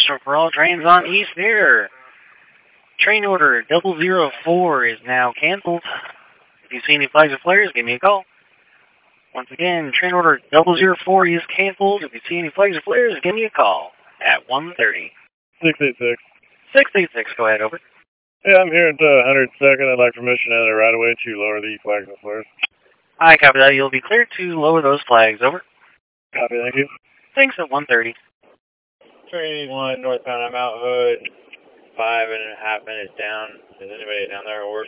for all trains on East there. Train order 004 is now canceled. If you see any flags or flares, give me a call. Once again, train order 004 is canceled. If you see any flags or flares, give me a call at 1:30. 686. 686, go ahead, over. Yeah, I'm here at 102nd. I'd like permission out of the right-of-way to lower the flags and flares. I copy that. You'll be cleared to lower those flags, over. Copy, thank you. Thanks, at 1:30. Train 1 northbound, I'm out Hood. 5.5 minutes down. Is anybody down there at work?